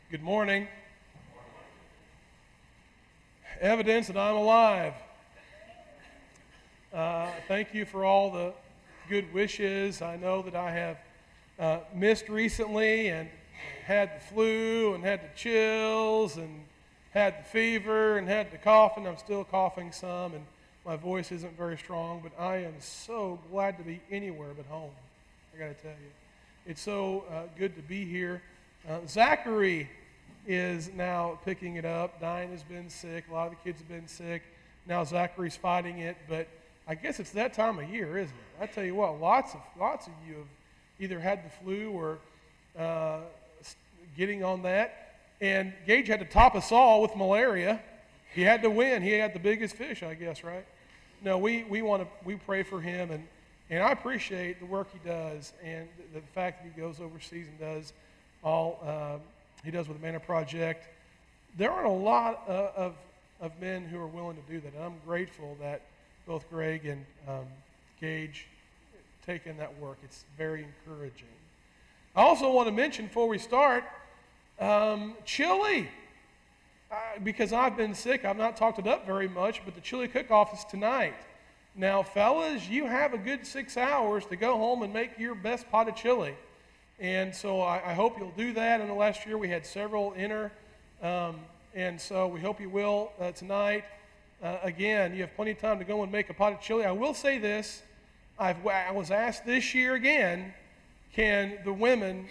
Good morning. Evidence that I'm alive. Thank you for all the good wishes. I know that I have missed recently and had the flu and had the chills and had the fever and had the coughing. I'm still coughing some and my voice isn't very strong, but I am so glad to be anywhere but home. I got to tell you. It's so good to be here. Zachary is now picking it up. Diane has been sick. A lot of the kids have been sick. Now Zachary's fighting it, but I guess it's that time of year, isn't it? I tell you what, lots of you have either had the flu or getting on that. And Gage had to top us all with malaria. He had to win. He had the biggest fish, I guess, right? No, we pray for him, and I appreciate the work he does and the fact that he goes overseas and does all he does with the Manna Project. There aren't a lot of men who are willing to do that, and I'm grateful that both Greg and Gage take in that work. It's very encouraging. I also want to mention before we start, chili. Because I've been sick, I've not talked it up very much, but the chili cook-off is tonight. Now, fellas, you have a good 6 hours to go home and make your best pot of chili. And so I hope you'll do that. In the last year, we had several enter, and so we hope you will tonight. Again, you have plenty of time to go and make a pot of chili. I will say this. I was asked this year again, can a woman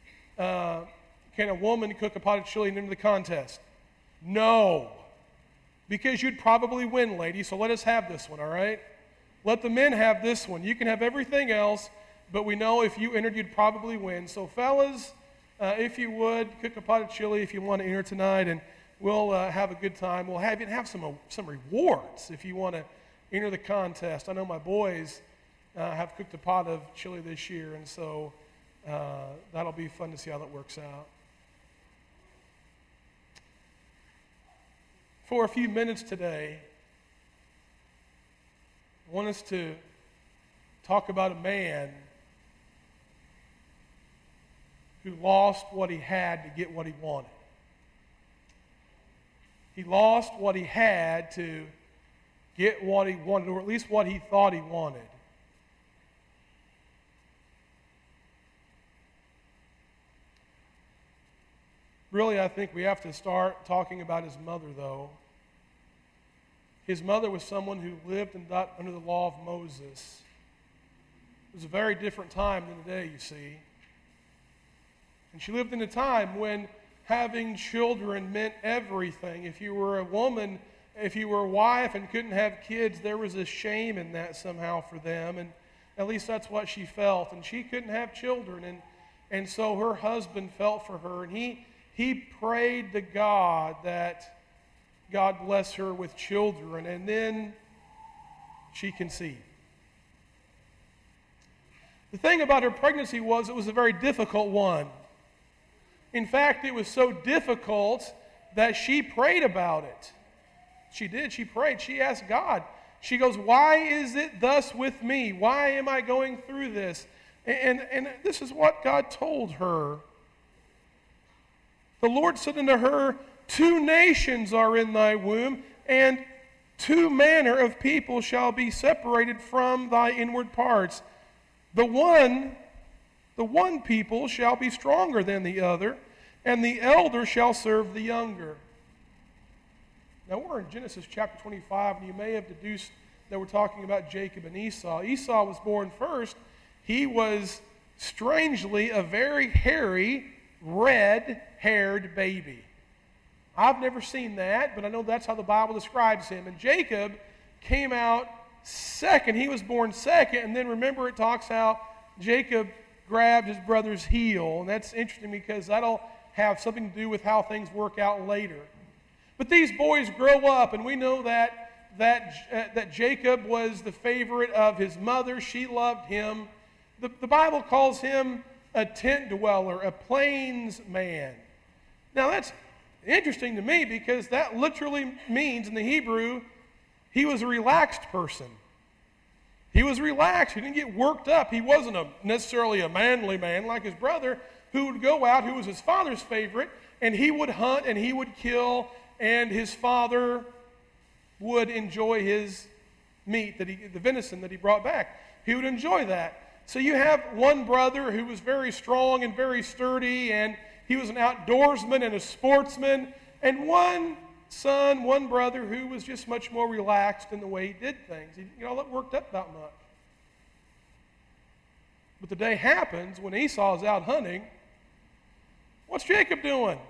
cook a pot of chili and enter the contest? No, because you'd probably win, ladies, so let us have this one, all right? Let the men have this one. You can have everything else, but we know if you entered, you'd probably win. So, fellas, if you would, cook a pot of chili if you want to enter tonight, and we'll have a good time. We'll have some rewards if you want to enter the contest. I know my boys have cooked a pot of chili this year, and so that'll be fun to see how that works out. For a few minutes today, I want us to talk about a man who lost what he had to get what he wanted. He lost what he had to get what he wanted, or at least what he thought he wanted. Really, I think we have to start talking about his mother, though. His mother was someone who lived and died under the law of Moses. It was a very different time than today, you see. And she lived in a time when having children meant everything. If you were a woman, if you were a wife and couldn't have kids, there was a shame in that somehow for them. And at least that's what she felt. And she couldn't have children. And so her husband felt for her. And he prayed to God that God bless her with children, and then she conceived. The thing about her pregnancy was it was a very difficult one. In fact, it was so difficult that she prayed about it. She did. She prayed. She asked God. She goes, "Why is it thus with me? Why am I going through this?" And this is what God told her. The Lord said unto her, "Two nations are in thy womb, and two manner of people shall be separated from thy inward parts. The one people shall be stronger than the other, and the elder shall serve the younger." Now we're in Genesis chapter 25, and you may have deduced that we're talking about Jacob and Esau. Esau was born first. He was strangely a very hairy, red-haired baby. I've never seen that, but I know that's how the Bible describes him. And Jacob came out second. He was born second, and then remember it talks how Jacob grabbed his brother's heel, and that's interesting because that'll have something to do with how things work out later. But these boys grow up, and we know that Jacob was the favorite of his mother. She loved him. The Bible calls him a tent dweller, a plains man. Now that's interesting to me because that literally means in the Hebrew, he was a relaxed person. He was relaxed. He didn't get worked up. He wasn't necessarily a manly man like his brother, who would go out, who was his father's favorite, and he would hunt and he would kill, and his father would enjoy his meat, the venison that he brought back. He would enjoy that. So you have one brother who was very strong and very sturdy, and he was an outdoorsman and a sportsman, and one son, one brother who was just much more relaxed in the way he did things. He didn't get all worked up about much. But the day happens when Esau is out hunting. What's Jacob doing?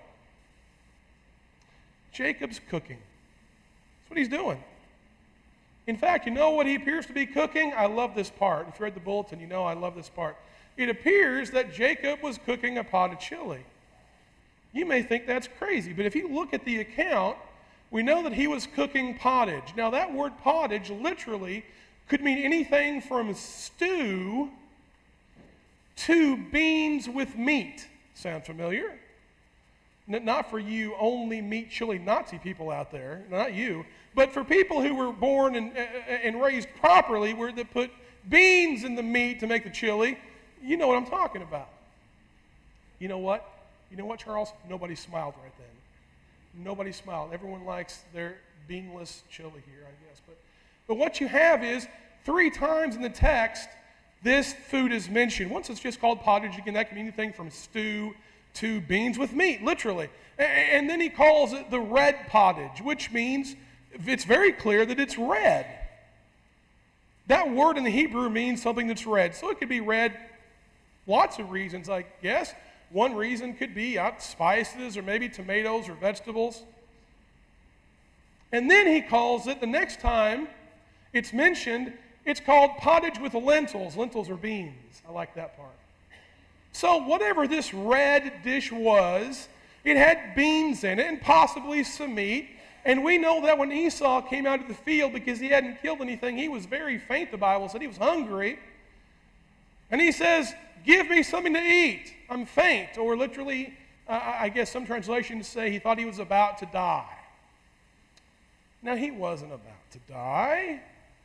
Jacob's cooking. That's what he's doing. In fact, you know what he appears to be cooking? I love this part. If you read the bulletin, you know I love this part. It appears that Jacob was cooking a pot of chili. You may think that's crazy, but if you look at the account, we know that he was cooking pottage. Now, that word pottage literally could mean anything from stew to beans with meat. Sound familiar? Not for you only meat chili Nazi people out there, not you, but for people who were born and raised properly, where they put beans in the meat to make the chili. You know what I'm talking about. You know what? You know what, Charles? Nobody smiled right then. Nobody smiled. Everyone likes their beanless chili here, I guess. But what you have is 3 times in the text, this food is mentioned. Once it's just called pottage, again, that can mean anything from stew to beans with meat, literally. And then he calls it the red pottage, which means it's very clear that it's red. That word in the Hebrew means something that's red. So it could be red lots of reasons, I guess. One reason could be spices or maybe tomatoes or vegetables. And then he calls it, the next time it's mentioned, it's called pottage with lentils. Lentils are beans. I like that part. So whatever this red dish was, it had beans in it and possibly some meat. And we know that when Esau came out of the field, because he hadn't killed anything, he was very faint, the Bible said. He was hungry. And he says, "Give me something to eat. I'm faint." Or literally, I guess some translations say he thought he was about to die. Now, he wasn't about to die.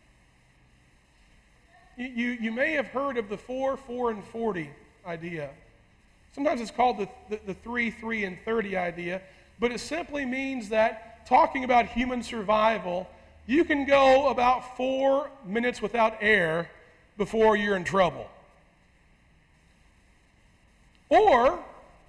You may have heard of the 4, 4, and 40 idea. Sometimes it's called the 3, 3, and 30 idea, but it simply means that, talking about human survival, you can go about 4 minutes without air before you're in trouble. Or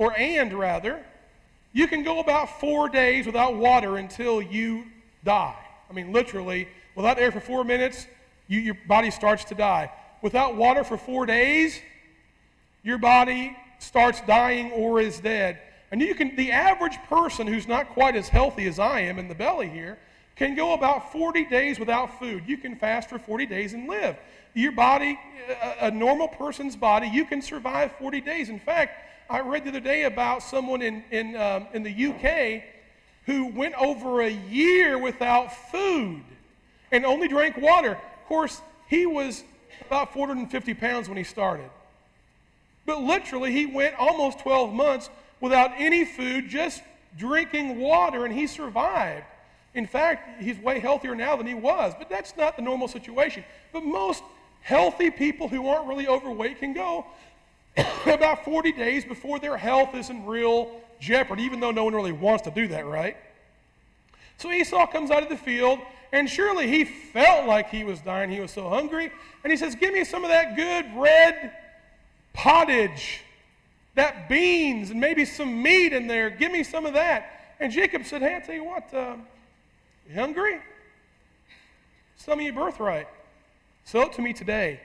you can go about 4 days without water until you die. I mean, literally, without air for 4 minutes, your body starts to die. Without water for 4 days, your body starts dying or is dead. And the average person who's not quite as healthy as I am in the belly here can go about 40 days without food. You can fast for 40 days and live. Your body, a normal person's body, you can survive 40 days. In fact, I read the other day about someone in the UK who went over a year without food and only drank water. Of course, he was about 450 pounds when he started. But literally, he went almost 12 months without any food, just drinking water, and he survived. In fact, he's way healthier now than he was, but that's not the normal situation. But most healthy people who aren't really overweight can go about 40 days before their health is in real jeopardy, even though no one really wants to do that, right? So Esau comes out of the field, and surely he felt like he was dying. He was so hungry. And he says, "Give me some of that good red pottage, that beans, and maybe some meat in there. Give me some of that." And Jacob said, "Hey, I'll tell you what, you hungry? Some of your birthright. Sell it to me today."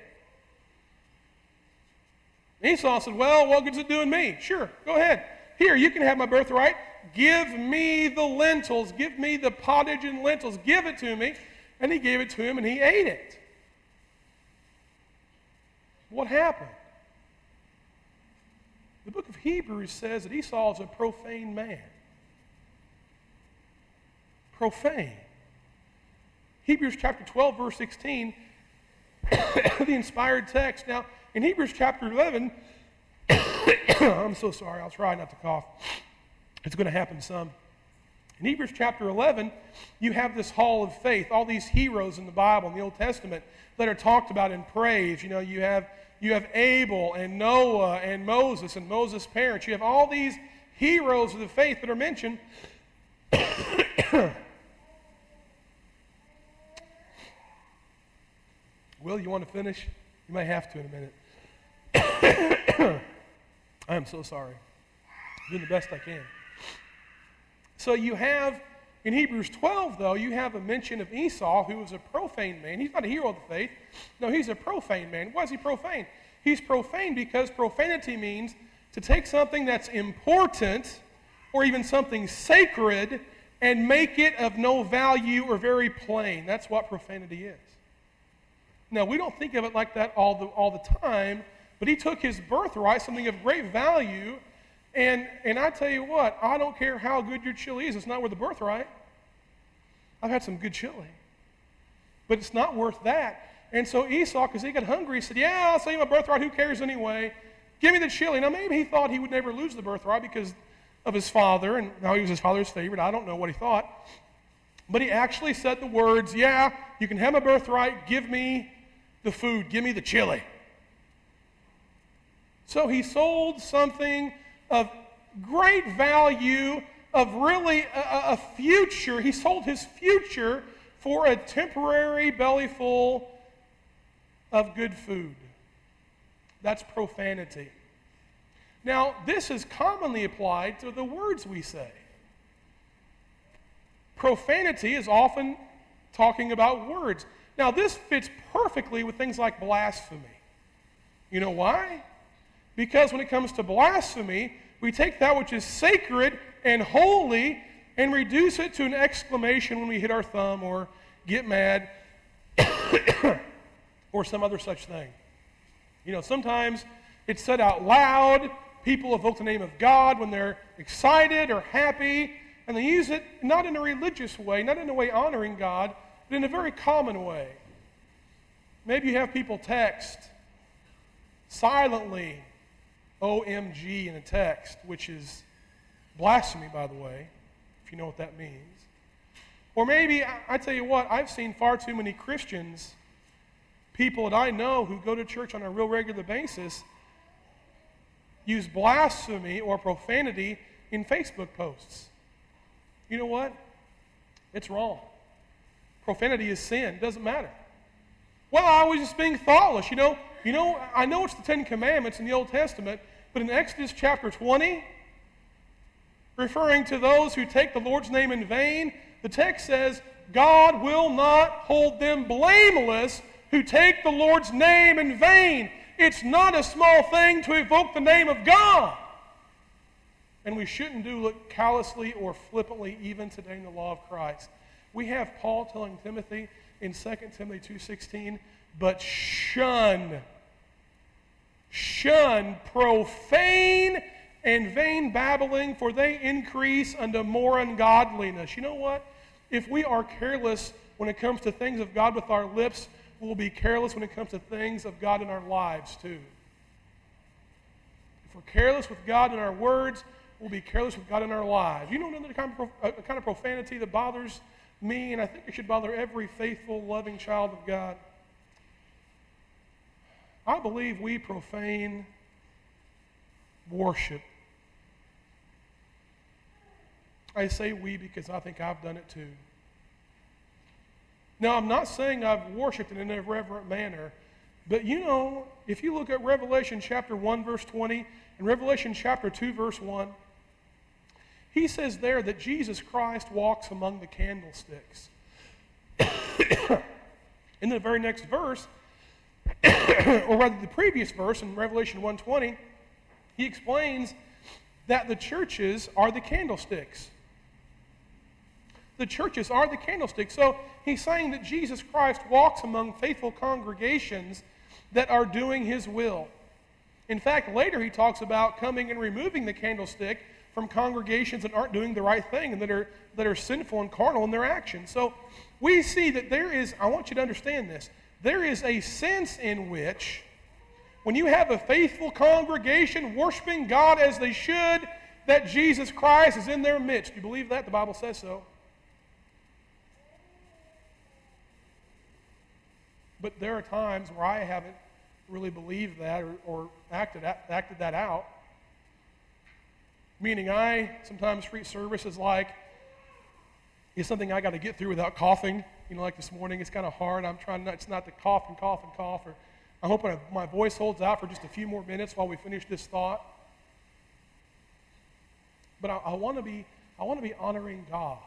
Esau said, "Well, what good's it doing me? Sure, go ahead. Here, you can have my birthright. Give me the lentils. Give me the pottage and lentils. Give it to me." And he gave it to him, and he ate it. What happened? The book of Hebrews says that Esau is a profane man. Profane. Hebrews chapter 12, verse 16, the inspired text. Now, in Hebrews chapter 11, I'm so sorry, I'll try not to cough. It's going to happen some. In Hebrews chapter 11, you have this hall of faith, all these heroes in the Bible, in the Old Testament, that are talked about and praised. You know, you have you have Abel and Noah and Moses' parents. You have all these heroes of the faith that are mentioned. Will, you want to finish? You may have to in a minute. I am so sorry. I'm doing the best I can. So you have, in Hebrews 12, though, you have a mention of Esau, who was a profane man. He's not a hero of the faith. No, he's a profane man. Why is he profane? He's profane because profanity means to take something that's important or even something sacred and make it of no value or very plain. That's what profanity is. Now, we don't think of it like that all the time, but he took his birthright, something of great value, and I tell you what, I don't care how good your chili is, it's not worth the birthright. I've had some good chili, but it's not worth that. And so Esau, because he got hungry, said, yeah, I'll sell you my birthright, who cares anyway? Give me the chili. Now, maybe he thought he would never lose the birthright because of his father, and how he was his father's favorite. I don't know what he thought. But he actually said the words, yeah, you can have my birthright, give me the food, give me the chili. So he sold something of great value, of really a future. He sold his future for a temporary bellyful of good food. That's profanity. Now, this is commonly applied to the words we say. Profanity is often talking about words. Now, this fits perfectly with things like blasphemy. You know why? Because when it comes to blasphemy, we take that which is sacred and holy and reduce it to an exclamation when we hit our thumb or get mad or some other such thing. You know, sometimes it's said out loud. People evoke the name of God when they're excited or happy, and they use it not in a religious way, not in a way honoring God, but in a very common way. Maybe you have people text silently OMG in a text, which is blasphemy, by the way, if you know what that means. Or maybe, I tell you what, I've seen far too many Christians, people that I know who go to church on a real regular basis, use blasphemy or profanity in Facebook posts. You know what? It's wrong. Profanity is sin. It doesn't matter. Well, I was just being thoughtless. You know, I know it's the Ten Commandments in the Old Testament, but in Exodus chapter 20, referring to those who take the Lord's name in vain, the text says, God will not hold them blameless who take the Lord's name in vain. It's not a small thing to evoke the name of God. And we shouldn't do it callously or flippantly even today in the law of Christ. We have Paul telling Timothy in 2 Timothy 2:16, but shun profane and vain babbling, for they increase unto more ungodliness. You know what? If we are careless when it comes to things of God with our lips, we'll be careless when it comes to things of God in our lives too. If we're careless with God in our words, we'll be careless with God in our lives. You know another kind of profanity that bothers me, and I think it should bother every faithful, loving child of God? I believe we profane worship. I say we because I think I've done it too. Now, I'm not saying I've worshipped in an irreverent manner, but you know, if you look at Revelation chapter 1, verse 20, and Revelation chapter 2, verse 1, he says there that Jesus Christ walks among the candlesticks. In the very next verse, or rather the previous verse in Revelation 1:20, he explains that the churches are the candlesticks. The churches are the candlesticks. So he's saying that Jesus Christ walks among faithful congregations that are doing his will. In fact, later he talks about coming and removing the candlestick from congregations that aren't doing the right thing and that are sinful and carnal in their actions. So we see that there is, I want you to understand this, there is a sense in which when you have a faithful congregation worshiping God as they should, that Jesus Christ is in their midst. Do you believe that? The Bible says so. But there are times where I haven't really believed that or acted that out. Meaning I sometimes treat services like it's something I got to get through without coughing. Like this morning, it's kind of hard. I'm trying not to cough and cough and cough. Or I'm hoping my voice holds out for just a few more minutes while we finish this thought. But I want to be honoring God.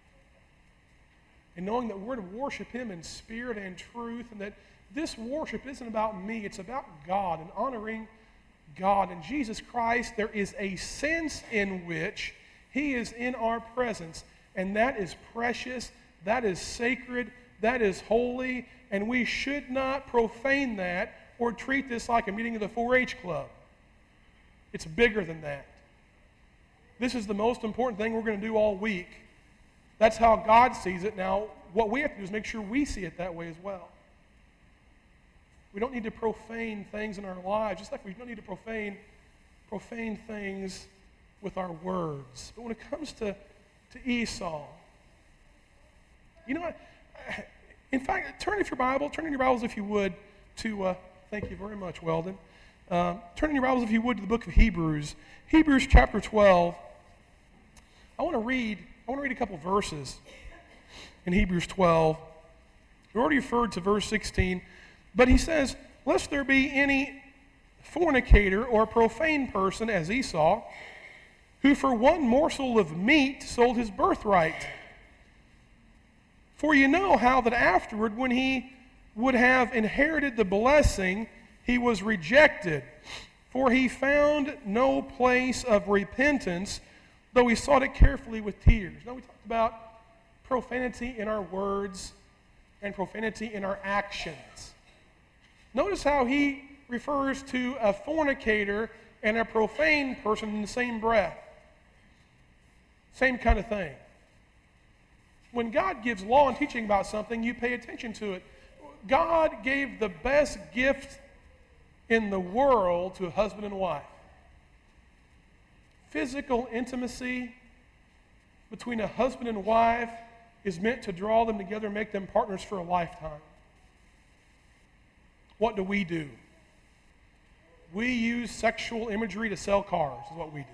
And knowing that we're to worship Him in spirit and truth, and that this worship isn't about me, it's about God and honoring God. In Jesus Christ, there is a sense in which He is in our presence, and that is precious, that is sacred, that is holy, and we should not profane that or treat this like a meeting of the 4-H club. It's bigger than that. This is the most important thing we're going to do all week. That's how God sees it. Now, what we have to do is make sure we see it that way as well. We don't need to profane things in our lives, just like we don't need to profane things with our words. But when it comes to Esau, in fact, turn in your Bibles if you would to, thank you very much, Weldon. Turn in your Bibles if you would to the book of Hebrews. Hebrews chapter 12. I want to read a couple verses in Hebrews 12. We already referred to verse 16, but he says, "Lest there be any fornicator or profane person as Esau, who for one morsel of meat sold his birthright. For you know how that afterward, when he would have inherited the blessing, he was rejected. For he found no place of repentance, though he sought it carefully with tears." Now, we talked about profanity in our words and profanity in our actions. Notice how he refers to a fornicator and a profane person in the same breath. Same kind of thing. When God gives law and teaching about something, you pay attention to it. God gave the best gift in the world to a husband and wife. Physical intimacy between a husband and wife is meant to draw them together and make them partners for a lifetime. What do? We use sexual imagery to sell cars, is what we do.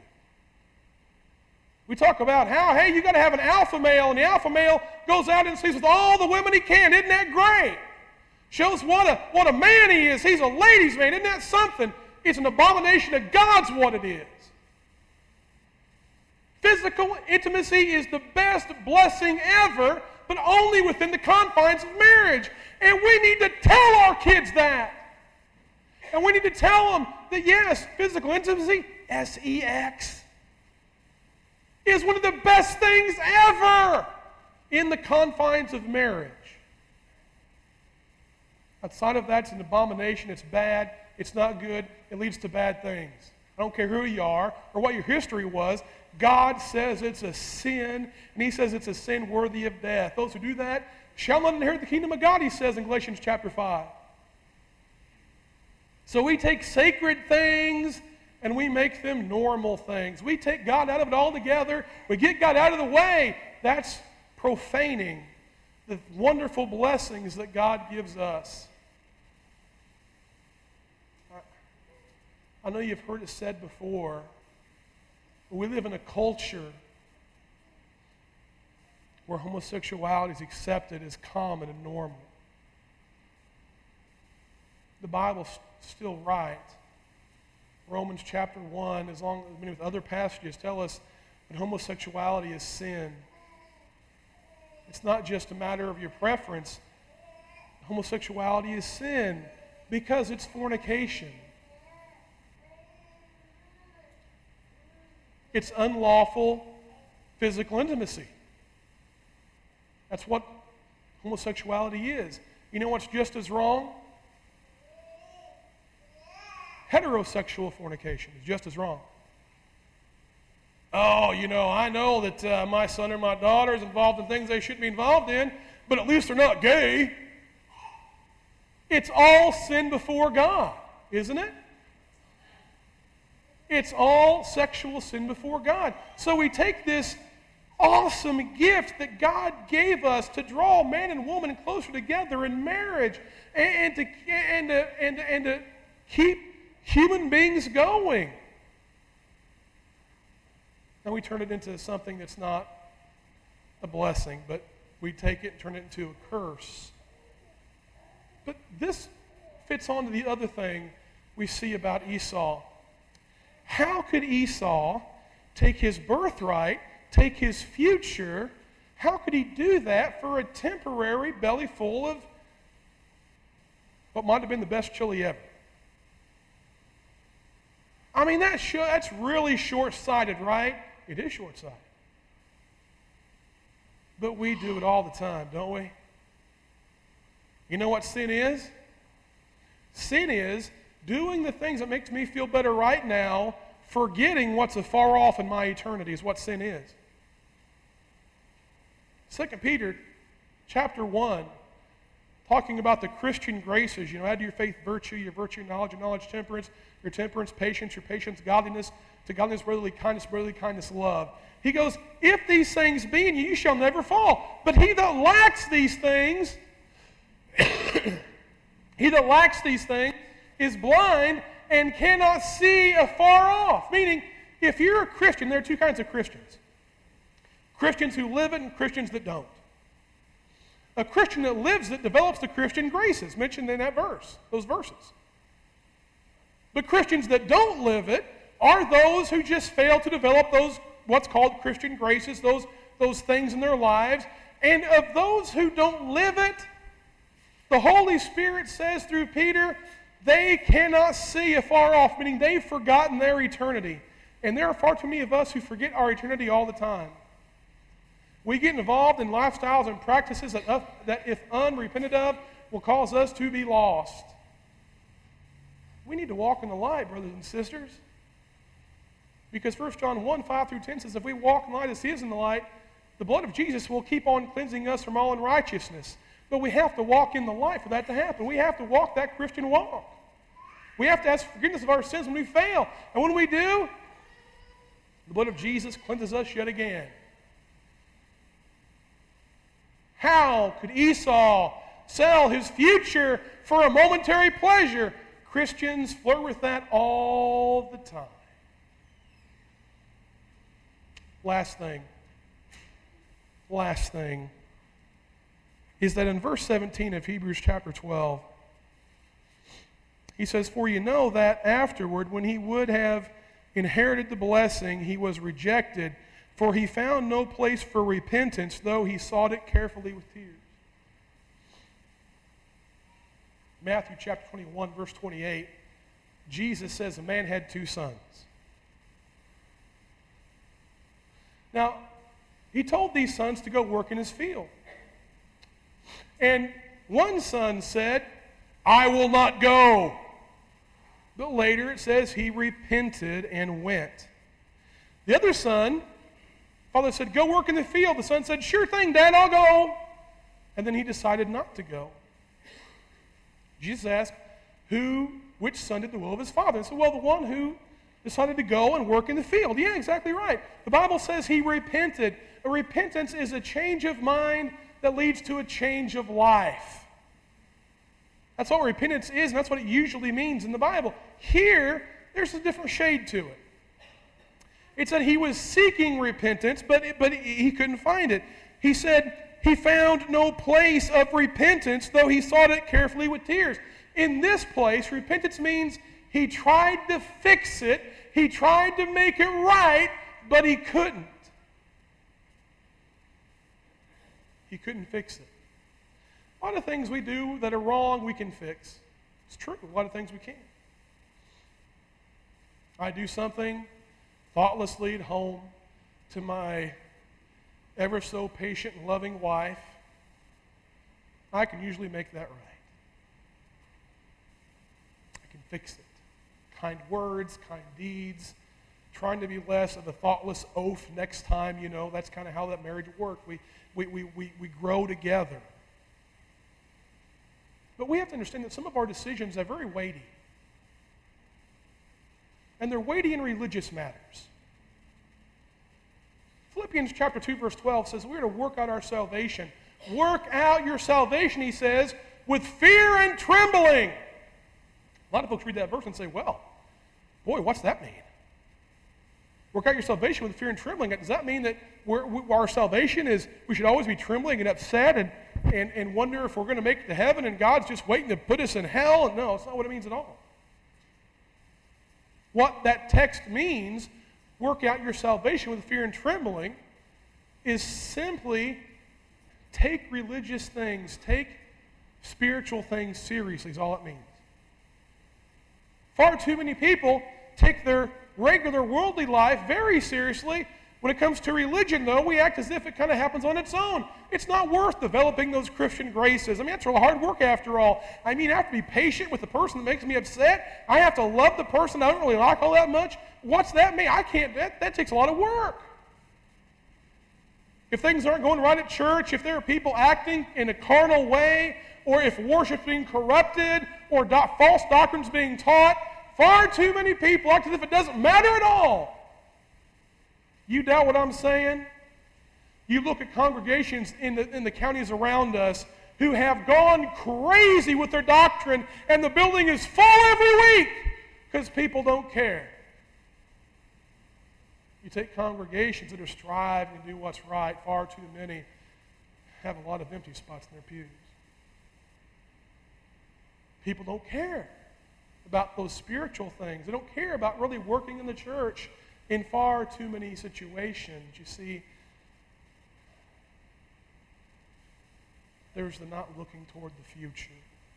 We talk about how, hey, you got to have an alpha male, and the alpha male goes out and sleeps with all the women he can. Isn't that great? Shows what a man he is. He's a ladies' man. Isn't that something? It's an abomination to God's what it is. Physical intimacy is the best blessing ever, but only within the confines of marriage. And we need to tell our kids that. And we need to tell them that, yes, physical intimacy, sex, is one of the best things ever in the confines of marriage. Outside of that, it's an abomination, it's bad, it's not good, it leads to bad things. I don't care who you are or what your history was, God says it's a sin, and He says it's a sin worthy of death. Those who do that shall not inherit the kingdom of God, He says in Galatians chapter 5. So we take sacred things and we make them normal things. We take God out of it altogether. We get God out of the way. That's profaning the wonderful blessings that God gives us. I know you've heard it said before, but we live in a culture where homosexuality is accepted as common and normal. The Bible's still right. Romans chapter 1, as many with other passages, tell us that homosexuality is sin. It's not just a matter of your preference. Homosexuality is sin because it's fornication. It's unlawful physical intimacy. That's what homosexuality is. You know what's just as wrong? Heterosexual fornication is just as wrong. Oh, I know that my son or my daughter is involved in things they shouldn't be involved in, but at least they're not gay. It's all sin before God, isn't it? It's all sexual sin before God. So we take this awesome gift that God gave us to draw man and woman closer together in marriage and to keep human beings going. And we turn it into something that's not a blessing, but we take it and turn it into a curse. But this fits onto the other thing we see about Esau. How could Esau take his birthright, take his future, how could he do that for a temporary belly full of what might have been the best chili ever? I mean, that's really short-sighted, right? It is short-sighted. But we do it all the time, don't we? You know what sin is? Sin is doing the things that makes me feel better right now, forgetting what's afar off in my eternity is what sin is. 2 Peter chapter 1, talking about the Christian graces, add to your faith virtue, your virtue knowledge, your knowledge temperance, your temperance patience, your patience godliness, to godliness brotherly kindness love. He goes, if these things be in you, you shall never fall. But he that lacks these things, is blind and cannot see afar off. Meaning, if you're a Christian, there are two kinds of Christians. Christians who live it and Christians that don't. A Christian that lives it develops the Christian graces mentioned in that verse, those verses. But Christians that don't live it are those who just fail to develop those what's called Christian graces, those things in their lives. And of those who don't live it, the Holy Spirit says through Peter, they cannot see afar off, meaning they've forgotten their eternity. And there are far too many of us who forget our eternity all the time. We get involved in lifestyles and practices that if unrepented of, will cause us to be lost. We need to walk in the light, brothers and sisters. Because 1 John 1, 5 through 10 says, if we walk in the light as he is in the light, the blood of Jesus will keep on cleansing us from all unrighteousness. But we have to walk in the light for that to happen. We have to walk that Christian walk. We have to ask forgiveness of our sins when we fail. And when we do, the blood of Jesus cleanses us yet again. How could Esau sell his future for a momentary pleasure? Christians flirt with that all the time. Last thing is that in verse 17 of Hebrews chapter 12, he says, for you know that afterward, when he would have inherited the blessing, he was rejected, for he found no place for repentance, though he sought it carefully with tears. Matthew chapter 21, verse 28, Jesus says a man had two sons. Now, he told these sons to go work in his field. And one son said, I will not go. But later it says he repented and went. The other son, father said, go work in the field. The son said, sure thing, Dad, I'll go. And then he decided not to go. Jesus asked, which son did the will of his father? And said, well, the one who decided to go and work in the field. Yeah, exactly right. The Bible says he repented. A repentance is a change of mind that leads to a change of life. That's what repentance is, and that's what it usually means in the Bible. Here, there's a different shade to it. It said he was seeking repentance, but he couldn't find it. He said he found no place of repentance, though he sought it carefully with tears. In this place, repentance means he tried to fix it, he tried to make it right, but he couldn't. He couldn't fix it. A lot of things we do that are wrong, we can fix. It's true. A lot of things we can't. I do something thoughtlessly at home to my ever so patient and loving wife. I can usually make that right. I can fix it. Kind words, kind deeds, trying to be less of a thoughtless oaf next time, that's kind of how that marriage worked. We grow together. But we have to understand that some of our decisions are very weighty. And they're weighty in religious matters. Philippians chapter 2, verse 12 says we're to work out our salvation. Work out your salvation, he says, with fear and trembling. A lot of folks read that verse and say, well, boy, what's that mean? Work out your salvation with fear and trembling. Does that mean that our salvation is we should always be trembling and upset and wonder if we're going to make it to heaven and God's just waiting to put us in hell? No, it's not what it means at all. What that text means, work out your salvation with fear and trembling, is simply take religious things, take spiritual things seriously is all it means. Far too many people take their regular worldly life very seriously. When it comes to religion, though, we act as if it kind of happens on its own. It's not worth developing those Christian graces. I mean, that's real hard work after all. I mean, I have to be patient with the person that makes me upset. I have to love the person I don't really like all that much. What's that mean? I can't, that takes a lot of work. If things aren't going right at church, if there are people acting in a carnal way, or if worship's being corrupted, or false doctrine's being taught, far too many people act as if it doesn't matter at all. You doubt what I'm saying? You look at congregations in the counties around us who have gone crazy with their doctrine, and the building is full every week because people don't care. You take congregations that are striving to do what's right, far too many have a lot of empty spots in their pews. People don't care about those spiritual things. They don't care about really working in the church in far too many situations. You see, there's the not looking toward the future.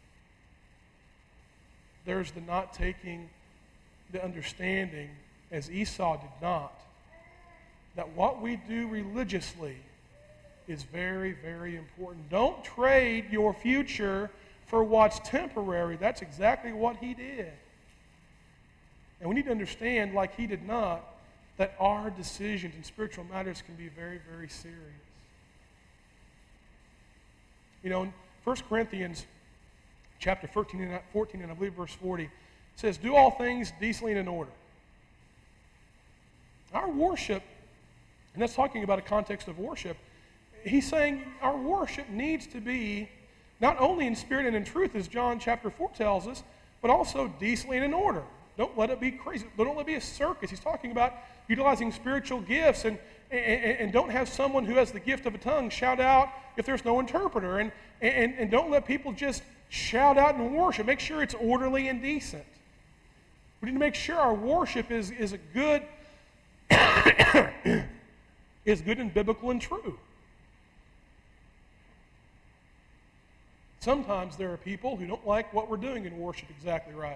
There's the not taking the understanding, as Esau did not, that what we do religiously is very, very important. Don't trade your future for what's temporary. That's exactly what he did. And we need to understand, like he did not, that our decisions in spiritual matters can be very, very serious. You know, in 1 Corinthians chapter 14 and I believe verse 40, it says, do all things decently and in order. Our worship, and that's talking about a context of worship, he's saying our worship needs to be not only in spirit and in truth, as John chapter 4 tells us, but also decently and in order. Don't let it be crazy. Don't let it be a circus. He's talking about utilizing spiritual gifts, and don't have someone who has the gift of a tongue shout out if there's no interpreter. And don't let people just shout out in worship. Make sure it's orderly and decent. We need to make sure our worship is a good is good and biblical and true. Sometimes there are people who don't like what we're doing in worship exactly right.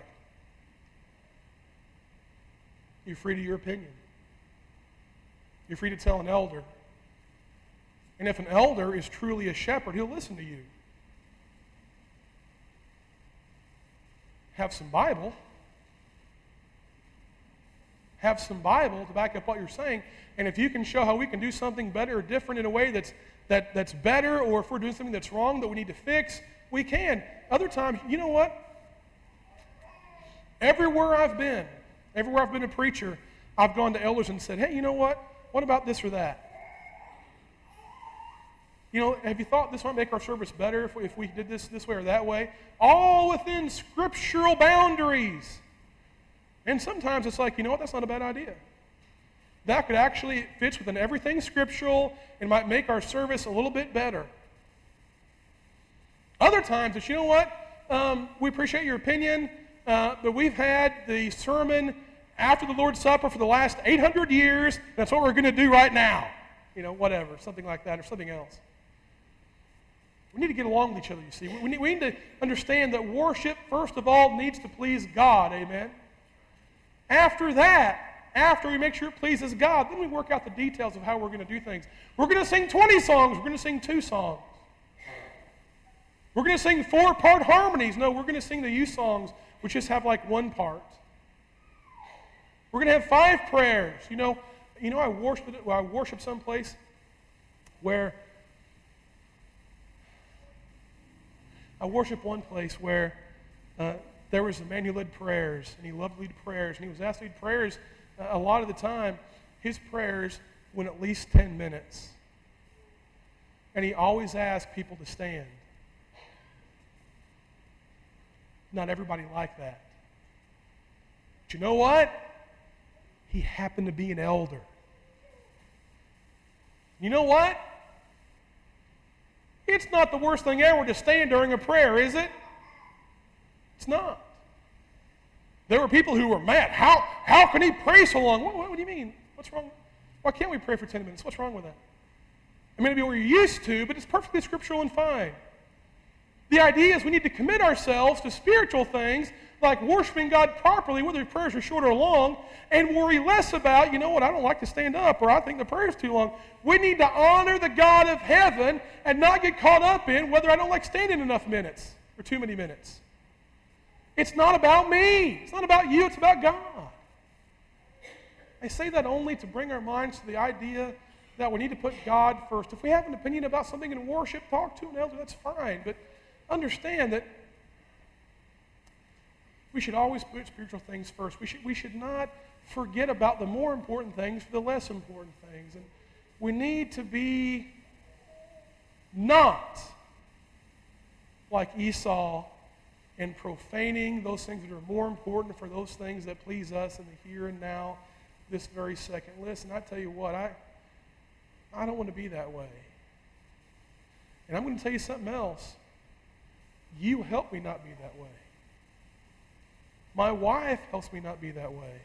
You're free to your opinion. You're free to tell an elder. And if an elder is truly a shepherd, he'll listen to you. Have some Bible. Have some Bible to back up what you're saying. And if you can show how we can do something better or different in a way that's better, or if we're doing something that's wrong that we need to fix, we can. Other times, you know what? Everywhere I've been a preacher, I've gone to elders and said, hey, you know what? What about this or that? You know, have you thought this might make our service better if we did this way or that way? All within scriptural boundaries. And sometimes it's like, you know what? That's not a bad idea. That could actually, it fits within everything scriptural and might make our service a little bit better. Other times it's, you know what? We appreciate your opinion, but we've had the sermon after the Lord's Supper for the last 800 years. That's what we're going to do right now. You know, whatever, something like that or something else. We need to get along with each other, you see. We need to understand that worship, first of all, needs to please God, amen? After that, after we make sure it pleases God, then we work out the details of how we're going to do things. We're going to sing 20 songs. We're going to sing 2 songs. We're going to sing 4-part harmonies. No, we're going to sing the youth songs, which just have like 1 part. We're going to have 5 prayers. You know, I worship someplace where I worship one place where there was a man who led prayers, and he loved to lead prayers, and he was asked to lead prayers. A lot of the time, his prayers went at least 10 minutes. And he always asked people to stand. Not everybody liked that. you know what? He happened to be an elder. You know what? It's not the worst thing ever to stand during a prayer, is it? It's not. There were people who were mad. How can he pray so long? What do you mean? What's wrong? Why can't we pray for 10 minutes? What's wrong with that? I mean, maybe we're used to, but it's perfectly scriptural and fine. The idea is we need to commit ourselves to spiritual things like worshiping God properly, whether the prayers are short or long, and worry less about, you know what, I don't like to stand up, or I think the prayer is too long. We need to honor the God of heaven and not get caught up in whether I don't like standing enough minutes or too many minutes. It's not about me. It's not about you. It's about God. I say that only to bring our minds to the idea that we need to put God first. If we have an opinion about something in worship, talk to an elder, that's fine. But understand that we should always put spiritual things first. We should not forget about the more important things for the less important things. And we need to be not like Esau and profaning those things that are more important for those things that please us in the here and now, this very second. Listen, I tell you what, I don't want to be that way. And I'm going to tell you something else. You help me not be that way. My wife helps me not be that way.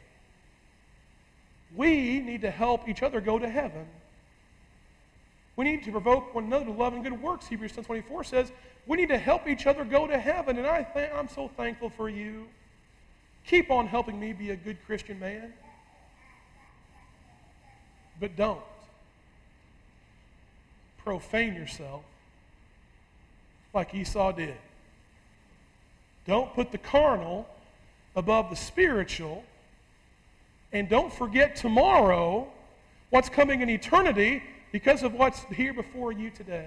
We need to help each other go to heaven. We need to provoke one another to love and good works. Hebrews 10:24 says we need to help each other go to heaven. And I'm so thankful for you. Keep on helping me be a good Christian man. But don't profane yourself like Esau did. Don't put the carnal above the spiritual, and don't forget tomorrow what's coming in eternity because of what's here before you today.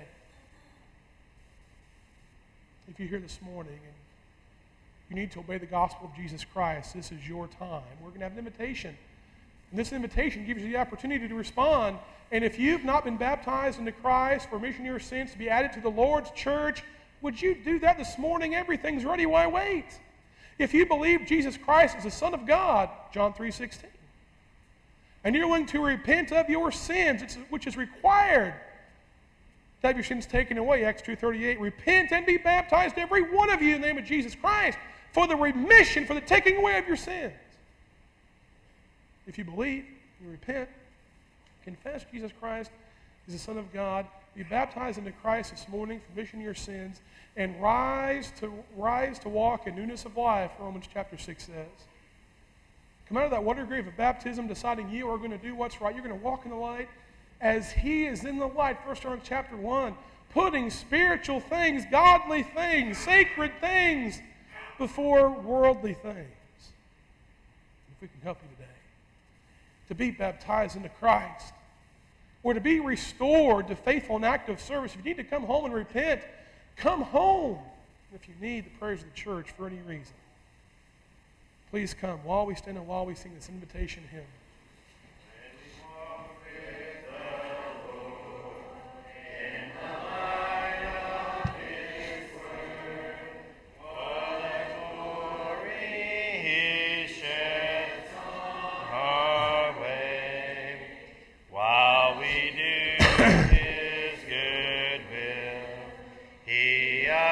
If you're here this morning and you need to obey the gospel of Jesus Christ, this is your time. We're going to have an invitation. And this invitation gives you the opportunity to respond. And if you've not been baptized into Christ for remission of your sins to be added to the Lord's church, would you do that this morning? Everything's ready. Why wait? If you believe Jesus Christ is the Son of God, John 3:16, and you're willing to repent of your sins, which is required to have your sins taken away, Acts 2:38, repent and be baptized, every one of you, in the name of Jesus Christ, for the remission, for the taking away of your sins. If you believe, you repent, confess Jesus Christ is the Son of God, be baptized into Christ this morning for remission of your sins, and rise to walk in newness of life, Romans chapter 6 says. Come out of that water grave of baptism deciding you are going to do what's right. You're going to walk in the light as he is in the light. 1 John chapter 1, putting spiritual things, godly things, sacred things before worldly things. If we can help you today to be baptized into Christ, or to be restored to faithful and active service. If you need to come home and repent, come home. If you need the prayers of the church for any reason, please come while we stand and while we sing this invitation hymn.